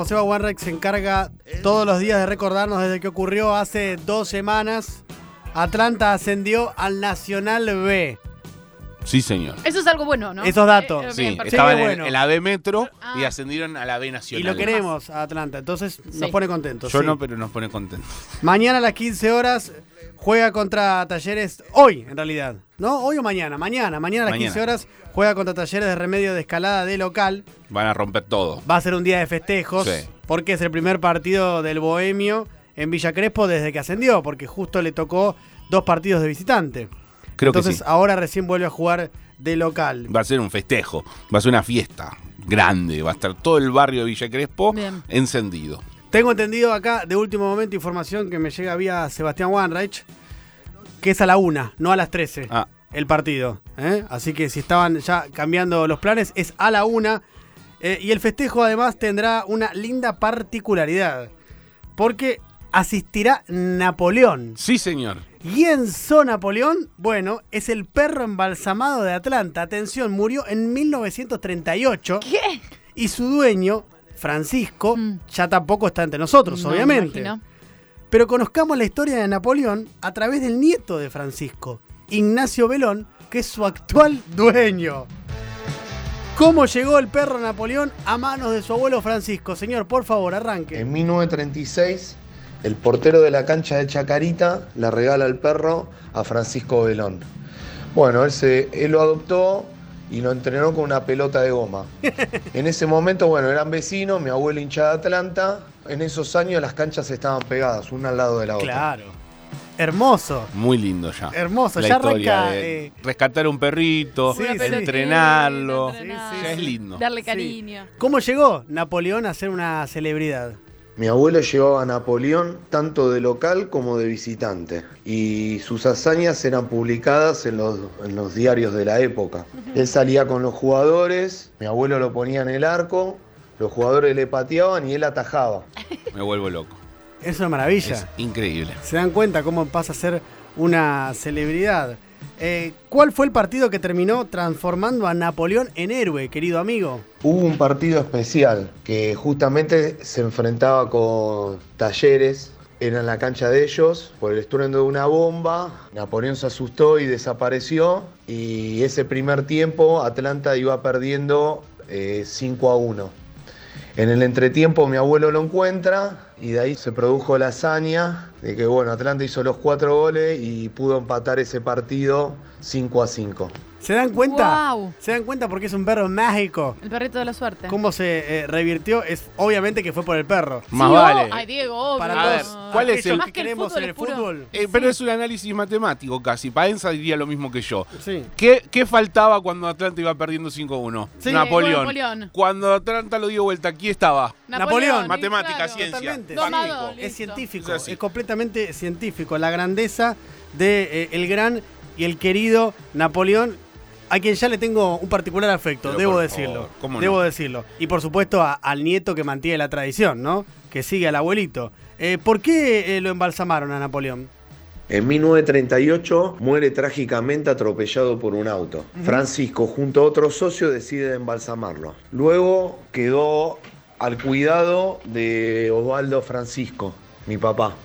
como Seba Wanreich se encarga todos los días de recordarnos desde que ocurrió hace 2 semanas, Atlanta ascendió al Nacional B. Sí, señor. Eso es algo bueno, ¿no? Esos datos. Sí, Bien, estaban bueno. en la B Metro y ascendieron a la B Nacional. Y lo queremos a Atlanta, entonces nos pone contentos. Yo sí. no, pero nos pone contentos. Mañana a las 15 horas juega contra Talleres, hoy en realidad, ¿no? Hoy o mañana, mañana a las 15 horas juega contra Talleres de Remedio de Escalada de local. Van a romper todo. Va a ser un día de festejos, Sí. porque es el primer partido del Bohemio en Villa Crespo desde que ascendió, porque justo le tocó 2 partidos de visitante. Creo Entonces que sí. ahora recién vuelve a jugar de local. Va a ser un festejo, va a ser una fiesta grande, va a estar todo el barrio de Villa Crespo Bien. encendido. Tengo entendido acá, de último momento, información que me llega vía Sebastián Wanreich, que es a la 1, no a las 13, el partido. Así que si estaban ya cambiando los planes, es a la 1. Y el festejo además tendrá una linda particularidad, porque asistirá Napoleón. Sí, señor. ¿Quién son Napoleón? Bueno, es el perro embalsamado de Atlanta. Atención, murió en 1938. ¿Qué? Y su dueño, Francisco, ya tampoco está entre nosotros, No, obviamente. me imagino. Pero conozcamos la historia de Napoleón a través del nieto de Francisco, Ignacio Belón, que es su actual dueño. ¿Cómo llegó el perro Napoleón a manos de su abuelo Francisco? Señor, por favor, arranque. En 1936, el portero de la cancha de Chacarita le regala el perro a Francisco Belón. Bueno, él lo adoptó y lo entrenó con una pelota de goma. En ese momento, bueno, eran vecinos, mi abuelo hincha de Atlanta. En esos años las canchas estaban pegadas, una al lado de la otra. Claro. Hermoso. Muy lindo ya. Hermoso, la ya historia arranca, de rescatar un perrito, Sí, sí. entrenarlo. Sí, Ya es lindo. Darle cariño. ¿Cómo llegó Napoleón a ser una celebridad? Mi abuelo llevaba a Napoleón tanto de local como de visitante y sus hazañas eran publicadas en los diarios de la época. Él salía con los jugadores, mi abuelo lo ponía en el arco, los jugadores le pateaban y él atajaba. Me vuelvo loco. Es una maravilla. Es increíble. Se dan cuenta cómo pasa a ser una celebridad. ¿Cuál fue el partido que terminó transformando a Napoleón en héroe, querido amigo? Hubo un partido especial que justamente se enfrentaba con Talleres, era en la cancha de ellos, por el estruendo de una bomba, Napoleón se asustó y desapareció, y ese primer tiempo Atlanta iba perdiendo 5-1. En el entretiempo mi abuelo lo encuentra y de ahí se produjo la hazaña de que bueno, Atlanta hizo los 4 goles y pudo empatar ese partido 5-5. ¿Se dan cuenta? Wow. ¿Se dan cuenta porque es un perro mágico? El perrito de la suerte. ¿Cómo se revirtió? Es obviamente que fue por el perro. Más Sí, vale. Ay, Diego, obvio. Para A ver, todos ¿cuál es aquellos el- Más que que el queremos fútbol en el es puro. fútbol? Pero es un análisis matemático casi. Paenza diría lo mismo que yo. Sí. ¿Qué faltaba cuando Atlanta iba perdiendo 5-1? Sí, Napoleón. Cuando Atlanta lo dio vuelta, ¿quién estaba? Napoleón. Matemática, ciencia. Totalmente. Domado, Sí. listo. Es científico, Es así. es completamente científico. La grandeza de el gran y el querido Napoleón, a quien ya le tengo un particular afecto, Pero debo por decirlo. favor, ¿cómo no? Debo decirlo. Y por supuesto al nieto que mantiene la tradición, ¿no? Que sigue al abuelito. ¿Por qué lo embalsamaron a Napoleón? En 1938 muere trágicamente atropellado por un auto. Francisco, junto a otro socio, decide embalsamarlo. Luego quedó al cuidado de Osvaldo Francisco, mi papá.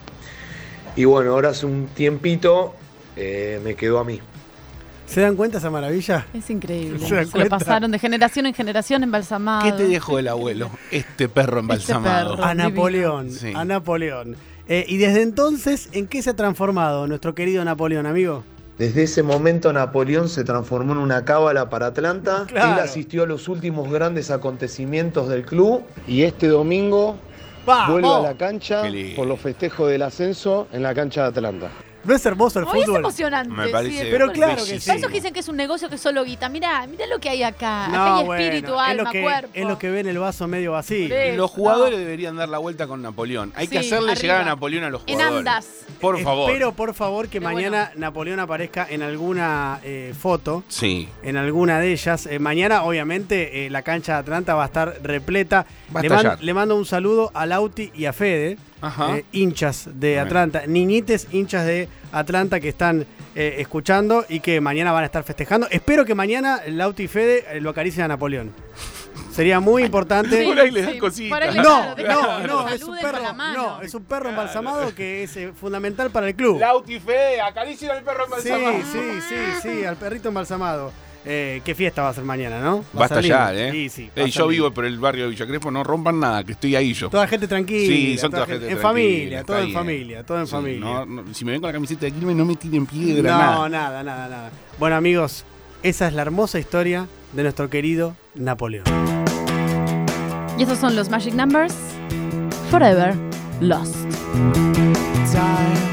Y bueno, ahora hace un tiempito me quedó a mí. ¿Se dan cuenta esa maravilla? Es increíble. ¿Se Se, dan lo cuenta? pasaron de generación en generación embalsamado. ¿Qué te dejó el abuelo? Este perro embalsamado. perro. A divino. Napoleón, Sí. a Napoleón. Y desde entonces, ¿en qué se ha transformado nuestro querido Napoleón, amigo? Desde ese momento Napoleón se transformó en una cábala para Atlanta. Claro. Él asistió a los últimos grandes acontecimientos del club y este domingo ¡Vamos! vuelve a la cancha Qué lindo. por los festejos del ascenso en la cancha de Atlanta. ¿No es hermoso el Hoy es fútbol? emocionante. Me parece el Pero fútbol. claro que sí. bellísimo. Para esos que dicen que es un negocio que es solo guita. Mirá lo que hay acá. No, acá hay bueno, espíritu, es alma, lo que, cuerpo. es lo que ve en el vaso medio vacío. Sí. Los jugadores deberían dar la vuelta con Napoleón. Hay que Sí, hacerle arriba. llegar a Napoleón a los En jugadores. andas. Por favor. Espero, por favor, que Pero mañana Napoleón aparezca en alguna foto, Sí. en alguna de ellas. Mañana, obviamente, la cancha de Atlanta va a estar repleta. Va a estallar. Le mando un saludo a Lauti y a Fede, Ajá. hinchas de Bueno. Atlanta, niñites hinchas de Atlanta que están escuchando y que mañana van a estar festejando. Espero que mañana Lauti y Fede lo acaricien a Napoleón. Sería muy importante. Por ahí le dan cositas. Por ahí No, claro, es un saluden perro. con la mano. No, es un perro embalsamado que es fundamental para el club. Lauti Fede, acaricien al perro embalsamado. Sí, al perrito embalsamado. Qué fiesta va a ser mañana, ¿no? Va a Basta ser lindo. ya, ¿eh? Sí, Yo vivo por el barrio de Villa Crespo, no rompan nada, que estoy ahí yo. Toda gente tranquila. Sí, son toda gente en tranquila, familia, está todo en bien. familia, todo en Sí, familia. si me ven con la camiseta de Quilmes, no me tiren piedra, No, nada. nada. Bueno, amigos, esa es la hermosa historia de nuestro querido Napoleón. Y esos son los Magic Numbers. Forever Lost. Time